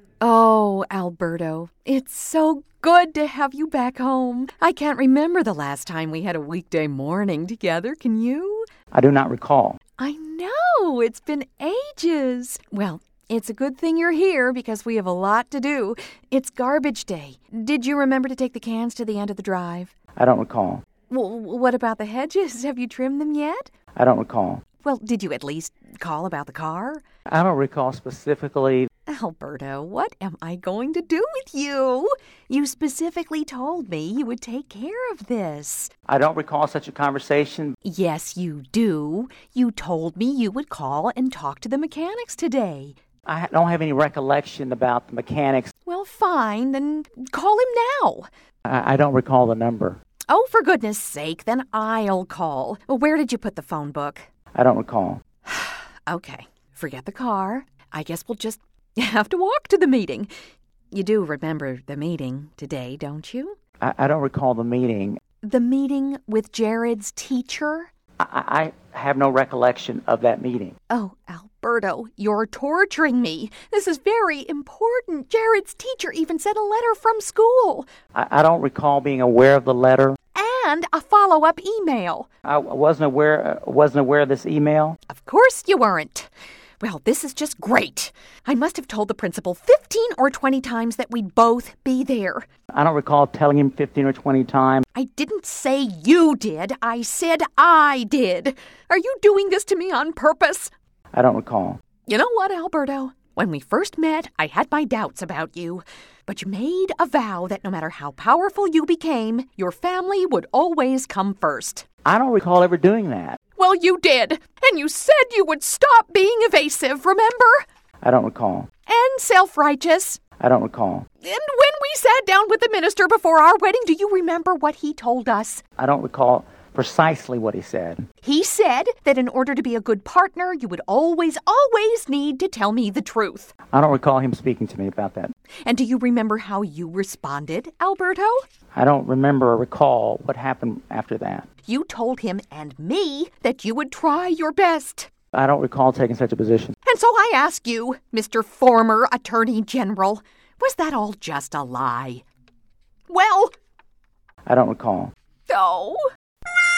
Oh, Alberto, it's so good to have you back home. I can't remember the last time we had a weekday morning together, can you? I do not recall. I know, it's been ages. Well, it's a good thing you're here because we have a lot to do. It's garbage day. Did you remember to take the cans to the end of the drive? I don't recall. Well, what about the hedges? Have you trimmed them yet? I don't recall. Well, did you at least call about the car? I don't recall specifically. Alberto, what am I going to do with you? You specifically told me you would take care of this. I don't recall such a conversation. Yes, you do. You told me you would call and talk to the mechanics today. I don't have any recollection about the mechanics. Well, fine, then call him now. I don't recall the number. Oh, for goodness sake, then I'll call. Where did you put the phone book? I don't recall. Okay, forget the car. I guess we'll just have to walk to the meeting. You do remember the meeting today, don't you? I don't recall the meeting. The meeting with Jared's teacher? I have no recollection of that meeting. Oh, Alberto, you're torturing me. This is very important. Jared's teacher even sent a letter from school. I don't recall being aware of the letter. And a follow-up email. I wasn't aware of this email. Of course you weren't. Well, this is just great. I must have told the principal 15 or 20 times that we'd both be there. I don't recall telling him 15 or 20 times. I didn't say you did. I said I did. Are you doing this to me on purpose? I don't recall. You know what, Alberto? When we first met, I had my doubts about you. But you made a vow that no matter how powerful you became, your family would always come first. I don't recall ever doing that. Well, you did. And you said you would stop being evasive, remember? I don't recall. And self-righteous. I don't recall. And when we sat down with the minister before our wedding, do you remember what he told us? I don't recall precisely what he said. He said that in order to be a good partner, you would always need to tell me the truth. I don't recall him speaking to me about that. And do you remember how you responded, Alberto? I don't remember or recall what happened after that. You told him and me that you would try your best. I don't recall taking such a position. And so I ask you, Mr. Former Attorney General, was that all just a lie? Well, I don't recall. oh.